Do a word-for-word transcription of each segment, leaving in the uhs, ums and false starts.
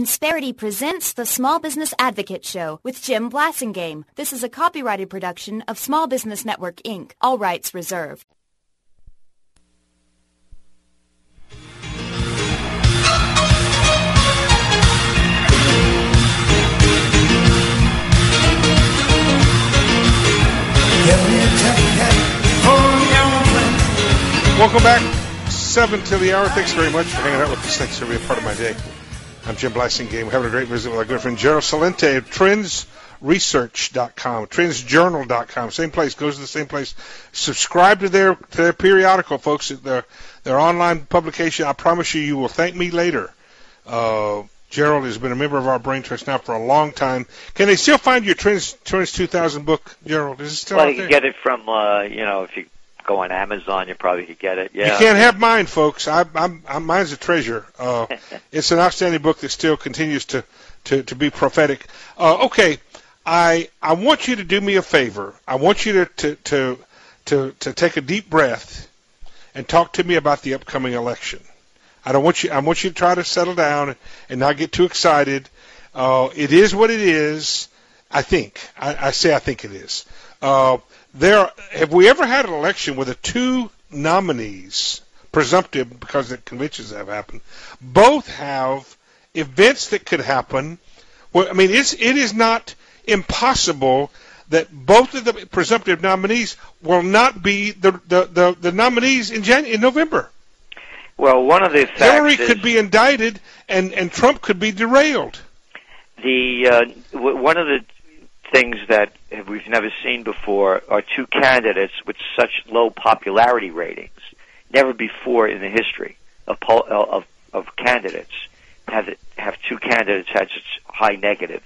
Insperity presents the Small Business Advocate Show with Jim Blasingame. This is a copyrighted production of Small Business Network, Incorporated. All rights reserved. Welcome back. Seven till the hour. Thanks very much for hanging out with us. Thanks for being a part of my day. I'm Jim Blasingame. We're having a great visit with our good friend Gerald Celente of trends research dot com, trends journal dot com. Same place. Goes to the same place. Subscribe to their to their periodical, folks. Their their online publication. I promise you, you will thank me later. Uh, Gerald has been a member of our Brain Trust now for a long time. Can they still find your Trends Trends two thousand book, Gerald? Is it still well, out you there? can get it from, uh, you know, if you go on Amazon, you probably could get it. Yeah. You can't have mine, folks. I, I'm, I'm, mine's a treasure. Uh, it's an outstanding book that still continues to, to, to be prophetic. Uh, okay, I I want you to do me a favor. I want you to, to, to, to, to take a deep breath and talk to me about the upcoming election. I don't want you. I want you to try to settle down and not get too excited. Uh, it is what it is. I think. I, I say I think it is. Uh, There, have we ever had an election where the two nominees, presumptive because the conventions have happened, both have events that could happen? Well, I mean, it's, it is not impossible that both of the presumptive nominees will not be the the, the, the nominees in January, in November. Well, one of the facts Hillary is could be indicted, and, and Trump could be derailed. The uh, w- one of the things that we've never seen before are two candidates with such low popularity ratings. Never before in the history of pol- of, of candidates have have two candidates had such high negatives.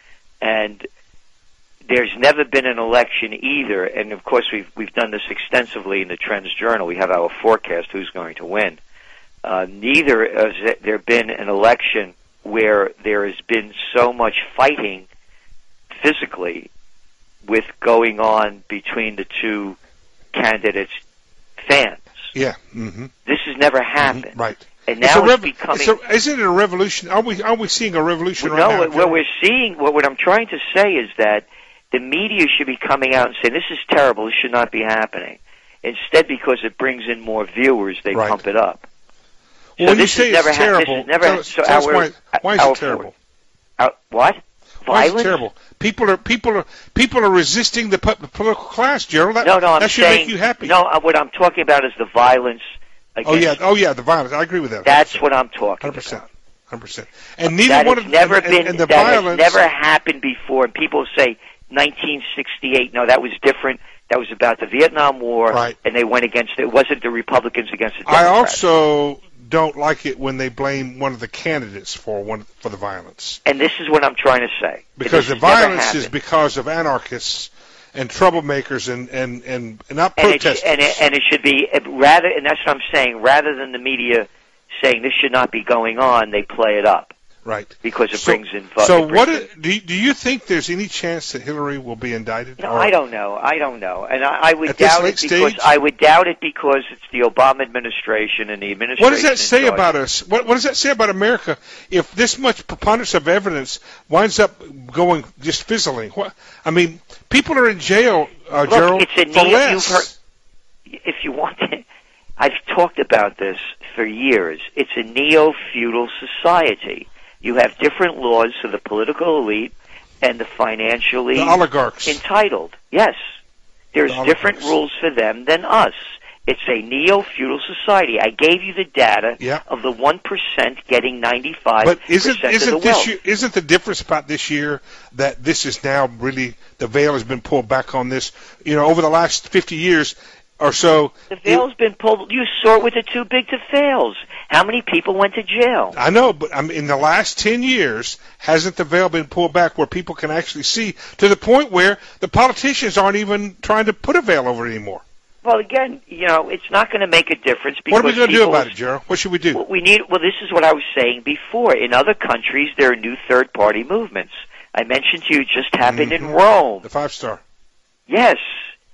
And there's never been an election either. And of course, we've we've done this extensively in the Trends Journal. We have our forecast who's going to win. Uh, neither has there been an election where there has been so much fighting physically with going on between the two candidates' fans. Yeah. Mm-hmm. This has never happened. Mm-hmm. Right. And now it's, rev- becoming... It's a, isn't it a revolution? Are we are we seeing a revolution well, right no, now? No, what we're seeing, what, what I'm trying to say is that the media should be coming out and saying, this is terrible, this should not be happening. Instead, because it brings in more viewers, they right. pump it up. Well, so when this you say never it's ha- terrible, this never tell ha- us, so tell us our, why, why is our, it terrible? Our, what? Why Violence? is it terrible? People are people are people are resisting the, pu- the political class, Gerald. That, no, no, I'm that should saying, make you happy. No, uh, what I'm talking about is the violence. Oh yeah, oh yeah, the violence. I agree with that. That's what I'm talking one hundred percent. about. one hundred percent. And neither that one has of never and, been and, and the that violence has never happened before. And people say nineteen sixty-eight. No, that was different. That was about the Vietnam War, right. And they went against it. It wasn't the Republicans against the Democrats. I also don't like it when they blame one of the candidates for one for the violence. And this is what I'm trying to say. Because the violence is because of anarchists and troublemakers and, and, and, and not and protesters. It, and, it, and it should be rather, and that's what I'm saying. Rather than the media saying this should not be going on, they play it up. Right. Because it so, brings in votes. So what is, do you, do you think there's any chance that Hillary will be indicted? No, or I don't know. I don't know. And I, I would At this doubt late it because stage? I would doubt it because it's the Obama administration and the administration. What does that say charge. about us? What, what does that say about America if this much preponderance of evidence winds up going just fizzling? What, I mean, people are in jail, uh, Look, Gerald, it's a for neo, less. You've heard, if you want to, I've talked about this for years. It's a neo-feudal society. You have different laws for the political elite and the financially the oligarchs. entitled. Yes. There's the different rules for them than us. It's a neo-feudal society. I gave you the data yeah. of the one percent getting ninety-five percent but isn't, isn't of the this wealth. Year, isn't the difference about this year that this is now really, the veil has been pulled back on this? You know, over the last fifty years or so. The veil's it, been pulled. You saw it with the too big to fails. How many people went to jail? I know, but um, in the last ten years, hasn't the veil been pulled back where people can actually see to the point where the politicians aren't even trying to put a veil over it anymore? Well, again, you know, it's not going to make a difference because what are we going to do about it, people- Gerald? What should we do? Well, we need. Well, this is what I was saying before. In other countries, there are new third-party movements. I mentioned to you it just happened Mhm. in Rome. The five star. Yes,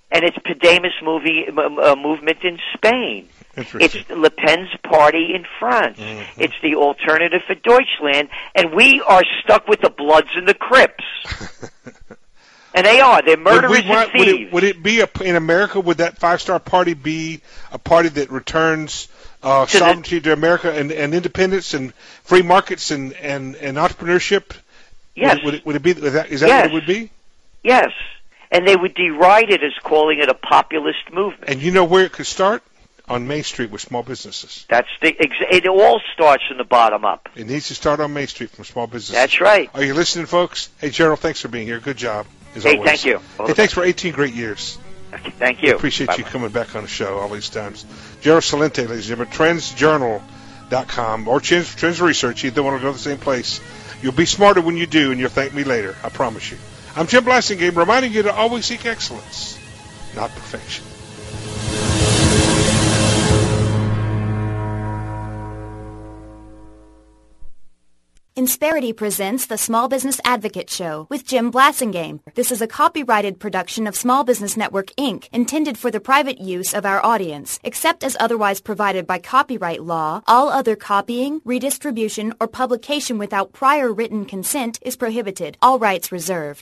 and it's Podemos movie uh, movement in Spain. It's Le Pen's party in France. Mm-hmm. It's the alternative for Deutschland, and we are stuck with the Bloods and the Crips. And they are. They're murderers would we, and thieves. Would it, would it be, a, in America, would that five-star party be a party that returns uh, to sovereignty the, to America and, and independence and free markets and, and, and entrepreneurship? Yes. Would it, would it be, is that, is that yes. what it would be? Yes. And they would deride it as calling it a populist movement. And you know where it could start? On Main Street with small businesses. That's the. It all starts from the bottom up. It needs to start on Main Street from small businesses. That's right. Are you listening, folks? Hey, Gerald, thanks for being here. Good job, as hey, always. thank you. All hey, thanks for eighteen great years. Okay, thank you. I appreciate Bye-bye. you coming back on the show all these times. Gerald Celente, ladies and gentlemen, trends journal dot com or Trends, Trends Research. Either one will go to the same place. You'll be smarter when you do, and you'll thank me later. I promise you. I'm Jim Blasingame, reminding you to always seek excellence, not perfection. Insperity presents the Small Business Advocate Show with Jim Blasingame. This is a copyrighted production of Small Business Network, Incorporated, intended for the private use of our audience. Except as otherwise provided by copyright law, all other copying, redistribution, or publication without prior written consent is prohibited. All rights reserved.